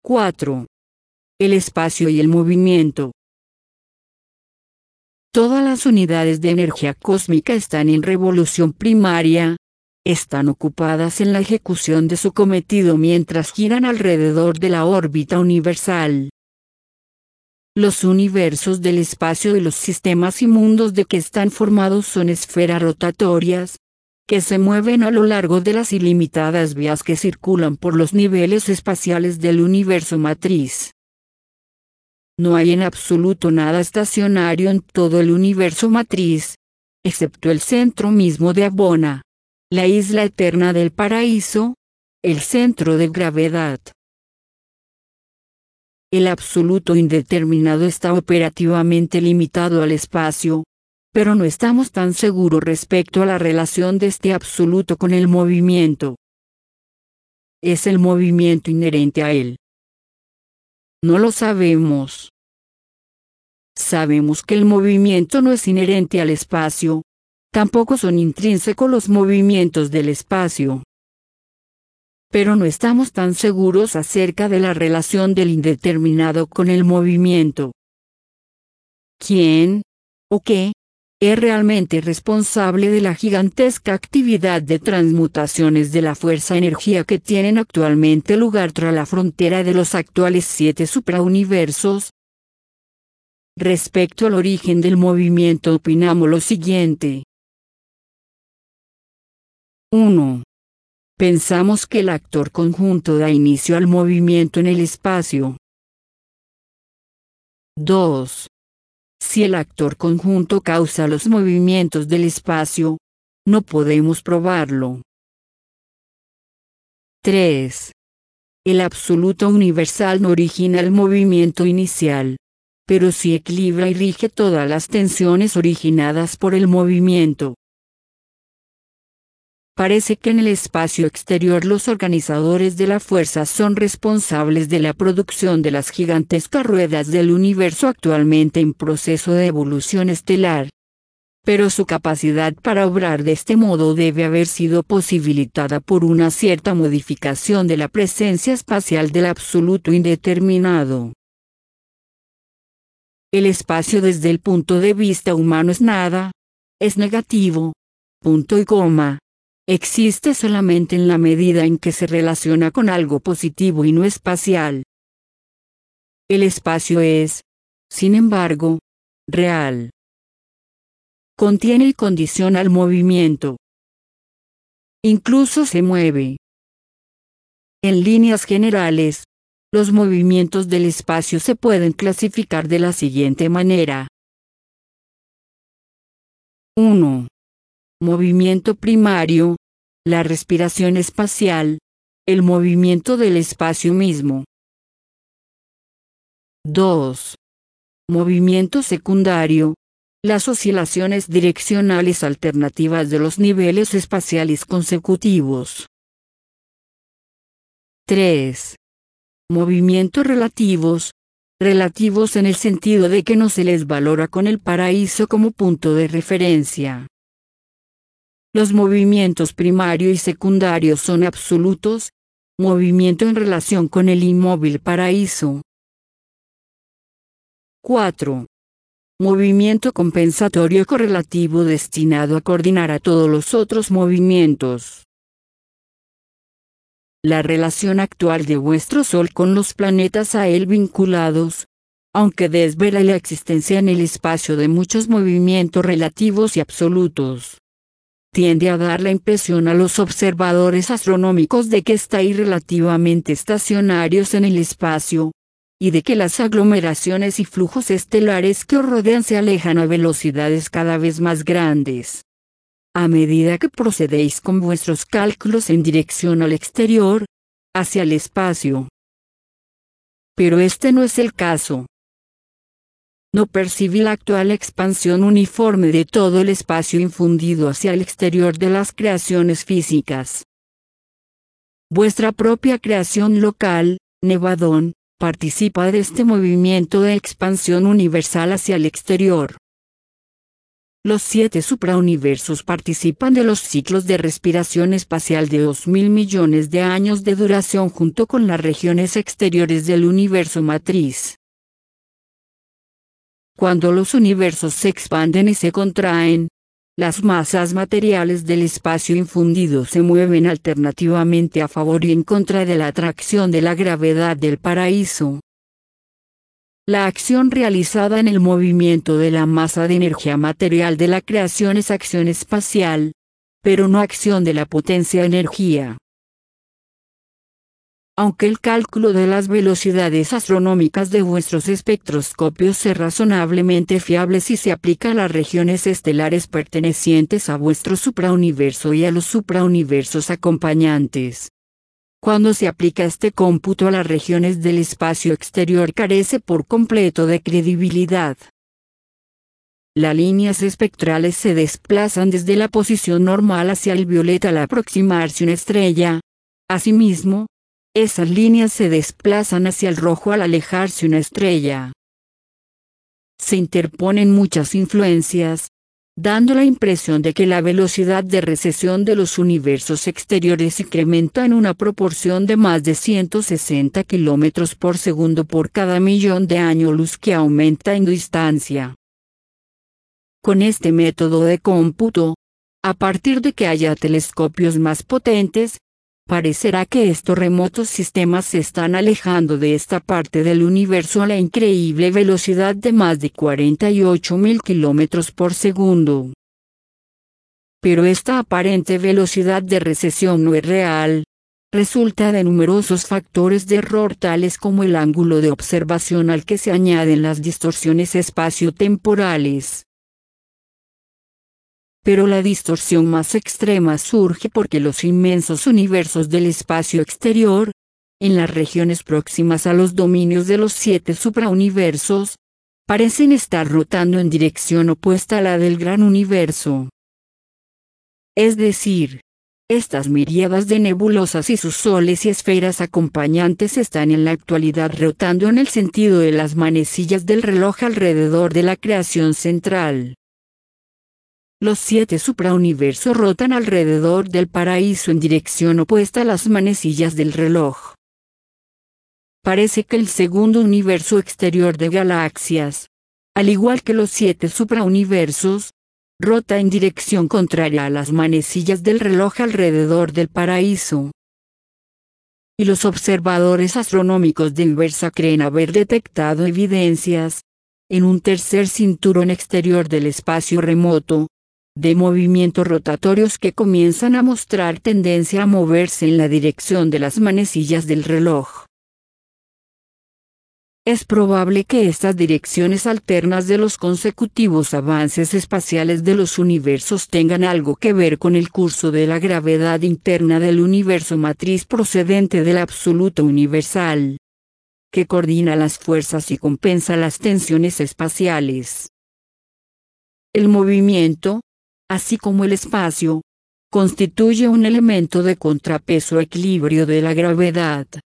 4. El espacio y el movimiento. Todas las unidades de energía cósmica están en revolución primaria, están ocupadas en la ejecución de su cometido mientras giran alrededor de la órbita universal. Los universos del espacio y los sistemas y mundos de que están formados son esferas rotatorias, que se mueven a lo largo de las ilimitadas vías que circulan por los niveles espaciales del universo matriz. No hay en absoluto nada estacionario en todo el universo matriz, excepto el centro mismo de Abona, la isla eterna del paraíso, el centro de gravedad. El absoluto indeterminado está operativamente limitado al espacio, pero no estamos tan seguros respecto a la relación de este absoluto con el movimiento. ¿Es el movimiento inherente a él? No lo sabemos. Sabemos que el movimiento no es inherente al espacio, tampoco son intrínsecos los movimientos del espacio. Pero no estamos tan seguros acerca de la relación del indeterminado con el movimiento. ¿Quién, o qué, es realmente responsable de la gigantesca actividad de transmutaciones de la fuerza-energía que tienen actualmente lugar tras la frontera de los actuales 7 suprauniversos? Respecto al origen del movimiento opinamos lo siguiente. 1. Pensamos que el actor conjunto da inicio al movimiento en el espacio. 2. Si el actor conjunto causa los movimientos del espacio, no podemos probarlo. 3. El absoluto universal no origina el movimiento inicial, pero sí equilibra y rige todas las tensiones originadas por el movimiento. Parece que en el espacio exterior los organizadores de la fuerza son responsables de la producción de las gigantescas ruedas del universo actualmente en proceso de evolución estelar. Pero su capacidad para obrar de este modo debe haber sido posibilitada por una cierta modificación de la presencia espacial del absoluto indeterminado. El espacio desde el punto de vista humano es nada, es negativo, punto y coma. Existe solamente en la medida en que se relaciona con algo positivo y no espacial. El espacio es, sin embargo, real. Contiene y condiciona el movimiento. Incluso se mueve. En líneas generales, los movimientos del espacio se pueden clasificar de la siguiente manera. 1. Movimiento primario, la respiración espacial, el movimiento del espacio mismo. 2. Movimiento secundario, las oscilaciones direccionales alternativas de los niveles espaciales consecutivos. 3. Movimientos relativos, relativos en el sentido de que no se les valora con el paraíso como punto de referencia. Los movimientos primario y secundario son absolutos, movimiento en relación con el inmóvil paraíso. 4. Movimiento compensatorio correlativo destinado a coordinar a todos los otros movimientos. La relación actual de vuestro Sol con los planetas a él vinculados, aunque desvela la existencia en el espacio de muchos movimientos relativos y absolutos, tiende a dar la impresión a los observadores astronómicos de que estáis relativamente estacionarios en el espacio, y de que las aglomeraciones y flujos estelares que os rodean se alejan a velocidades cada vez más grandes. A medida que procedéis con vuestros cálculos en dirección al exterior, hacia el espacio. Pero este no es el caso. No percibí la actual expansión uniforme de todo el espacio infundido hacia el exterior de las creaciones físicas. Vuestra propia creación local, Nevadón, participa de este movimiento de expansión universal hacia el exterior. Los 7 suprauniversos participan de los ciclos de respiración espacial de 2.000 millones de años de duración junto con las regiones exteriores del universo matriz. Cuando los universos se expanden y se contraen, las masas materiales del espacio infundido se mueven alternativamente a favor y en contra de la atracción de la gravedad del paraíso. La acción realizada en el movimiento de la masa de energía material de la creación es acción espacial, pero no acción de la potencia-energía. Aunque el cálculo de las velocidades astronómicas de vuestros espectroscopios es razonablemente fiable si se aplica a las regiones estelares pertenecientes a vuestro suprauniverso y a los suprauniversos acompañantes. Cuando se aplica este cómputo a las regiones del espacio exterior carece por completo de credibilidad. Las líneas espectrales se desplazan desde la posición normal hacia el violeta al aproximarse una estrella. Asimismo, esas líneas se desplazan hacia el rojo al alejarse una estrella. Se interponen muchas influencias, dando la impresión de que la velocidad de recesión de los universos exteriores incrementa en una proporción de más de 160 km por segundo por cada millón de años luz que aumenta en distancia. Con este método de cómputo, a partir de que haya telescopios más potentes, parecerá que estos remotos sistemas se están alejando de esta parte del universo a la increíble velocidad de más de 48.000 km por segundo. Pero esta aparente velocidad de recesión no es real. Resulta de numerosos factores de error tales como el ángulo de observación al que se añaden las distorsiones espaciotemporales. Pero la distorsión más extrema surge porque los inmensos universos del espacio exterior, en las regiones próximas a los dominios de los 7 suprauniversos, parecen estar rotando en dirección opuesta a la del gran universo. Es decir, estas miríadas de nebulosas y sus soles y esferas acompañantes están en la actualidad rotando en el sentido de las manecillas del reloj alrededor de la creación central. Los 7 suprauniversos rotan alrededor del paraíso en dirección opuesta a las manecillas del reloj. Parece que el segundo universo exterior de galaxias, al igual que los 7 suprauniversos, rota en dirección contraria a las manecillas del reloj alrededor del paraíso. Y los observadores astronómicos de INVERSA creen haber detectado evidencias, en un tercer cinturón exterior del espacio remoto, de movimientos rotatorios que comienzan a mostrar tendencia a moverse en la dirección de las manecillas del reloj. Es probable que estas direcciones alternas de los consecutivos avances espaciales de los universos tengan algo que ver con el curso de la gravedad interna del universo matriz procedente del absoluto universal, que coordina las fuerzas y compensa las tensiones espaciales. El movimiento, así como el espacio, constituye un elemento de contrapeso equilibrio de la gravedad.